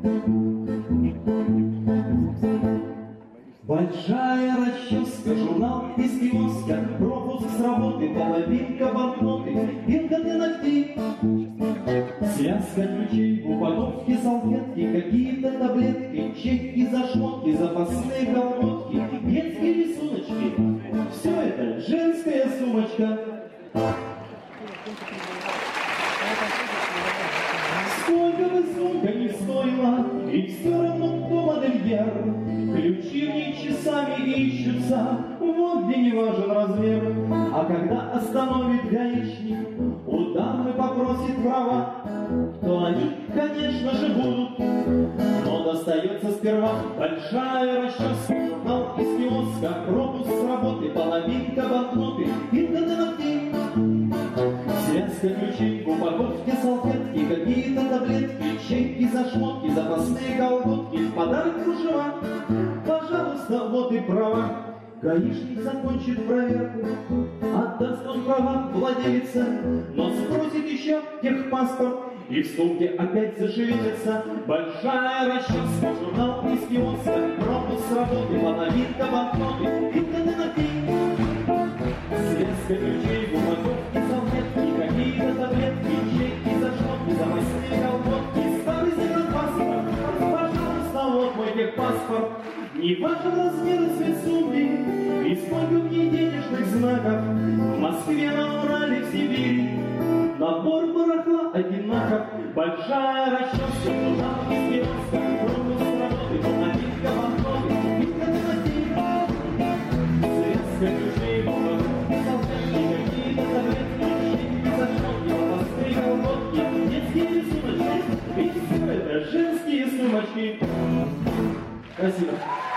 Большая расческа, журнал из киоска, пропуск с работы, половинка банкноты, пинка для ногтей, связка ключей, в упаковке салфетки, какие-то таблетки, чеки за шмотки, запасные колготки, детские рисуночки. Все это женская сумочка. Сколько бы сумка не стоила, и все равно кто модельер. Ключи в ней часами ищутся, вот где не важен размер. А когда остановит гаишник, у дамы попросит права, то они, конечно же, будут. Но достается сперва большая расческа, журнал из киоска, пропуск с работы, половинка банкноты, пинка для ногтей, связка ключей, в упаковке салфетки, какие-то таблетки, чеки за шмотки, запасные колготки, в подарок кружева. Пожалуйста, вот и права. Гаишник закончит проверку, отдаст он права владелице, но спросит еще техпаспорт, и в сумке опять зашевелится большая расческа, журнал из киоска, пропуск с работы, половинка банкноты, пинка для ногтей, связка ключей, в упаковке салфетки, какие-то таблетки, чеки за шмотки, запасные колготки, старый загранпаспорт. Пожалуйста, вот мой техпаспорт. Не важен размер и цвет сумки, и сколько в ней денежных знаков. В Москве, на Урале, в Сибири набор барахла одинаков. Большая расческа, журнал из киоска, пропуск с работы, половинка банкноты, пинка для ногтей, связка ключей, в упаковке салфетки, какие-то таблетки, чеки за шмотки, запасные колготки, детские рисуночки. И все это женские сумочки. Спасибо.